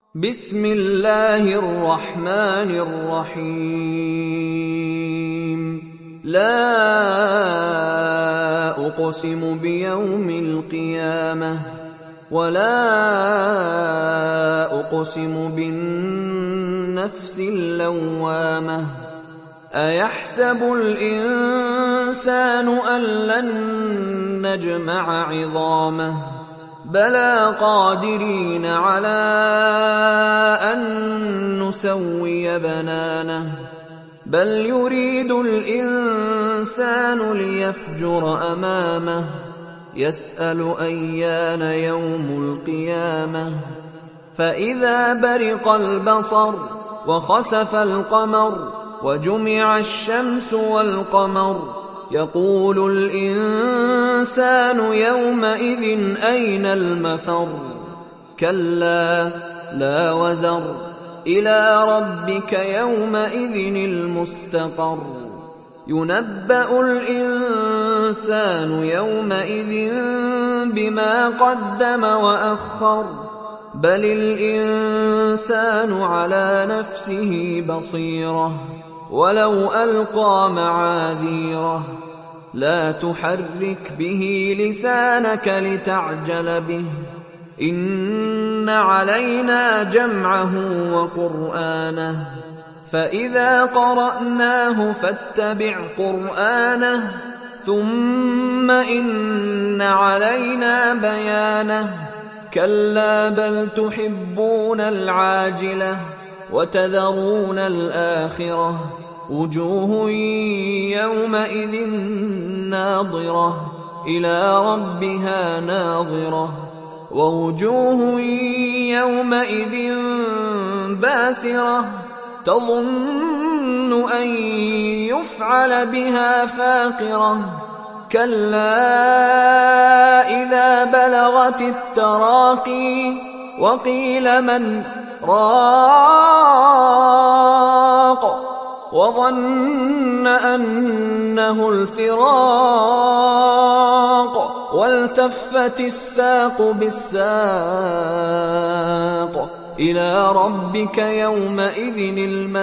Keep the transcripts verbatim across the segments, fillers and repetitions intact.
بسم الله الرحمن الرحيم. لا أقسم بيوم القيامة ولا أقسم بالنفس اللوامة. أيحسب الإنسان أن لن نجمع عظامه بلى قادرين على أن نسوي بنانه بل يريد الإنسان ليفجر أمامه يسأل أيان يوم القيامة. فإذا برق البصر وخسف القمر وجمع الشمس والقمر يقول الإنسان يومئذ أين المفر. كلا لا وزر إلى ربك يومئذ المستقر. ينبأ الإنسان يومئذ بما قدم وأخر بل الإنسان على نفسه بصيرة ولو ألقى معاذيره. لا تحرك به لسانك لتعجل به إن علينا جمعه وقرآنه فإذا قرأناه فاتبع قرآنه ثم إن علينا بيانه. كلا بل تحبون العاجلة وتذرون الآخرة وجوه يومئذ ناظرة إلى ربها ناظرة ووجوه يومئذ باسرة تظن أن يفعل بها فاقرة. كلا إذا بلغت التراقي وقيل من راق وظن أنه الفراق والتفت الساق بالساق إلى ربك يومئذ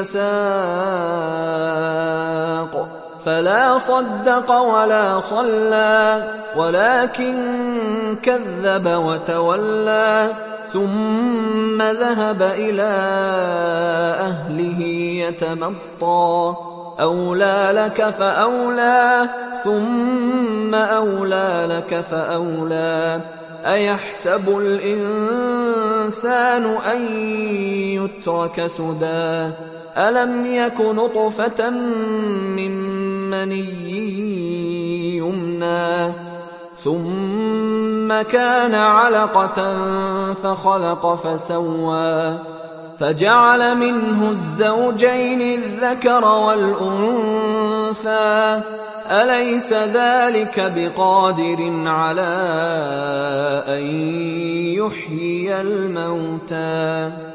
المساق. فلا صدق ولا صلى ولكن كذب وتولى ثم ذهب إلى أهله يتمطى. أولى لك فأولى ثم أولى لك فأولى. أيحسب الإنسان أن يترك سدى ألم يك نطفة من مني يمنى ثم كان علقة فخلق فسوى فجعل منه الزوجين الذكر والأنثى. أليس ذلك بقادر على أن يحيي الموتى؟